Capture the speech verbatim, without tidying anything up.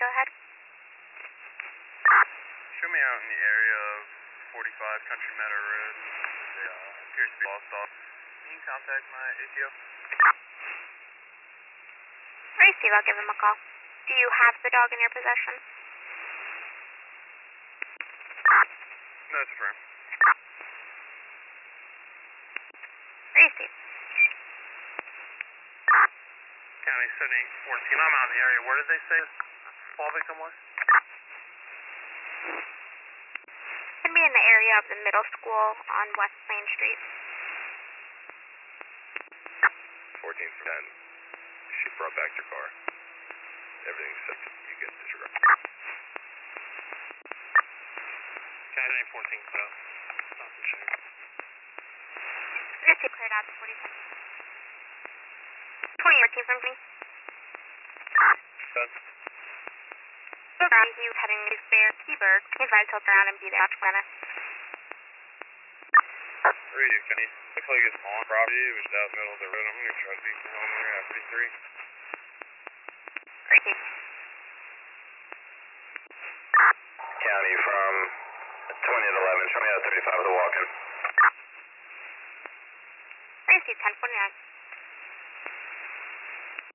go ahead. Show me out in the area of forty-five Country Meadow Road. They uh, appears to be lost off. Can you contact my A T O? Alright, Steve, I'll give him a call. Do you have the dog in your possession? No, it's a firm. Alright, Steve. County seventy-eight fourteen. I'm out in the area. Where did they say the fall victim was? Can be in the area of the middle school on West Main Street. fourteen from ten. She brought back your car. Everything's set. You get disregard. County fourteen, so. Nothing changed. Alright, Steve, cleared out to forty-seven. twenty fourteen from me. Done. Around, he was heading to Fair Keyburg. He advised he'll turn around and be there after Atlanta. Three, can you look like it's on property, which is out in the middle of the road? I'm going to try to be home there at thirty-three. Alright, Steve. County from twenty to eleven. Show me out thirty-five with a walk-in. Alright, Steve, ten forty-nine.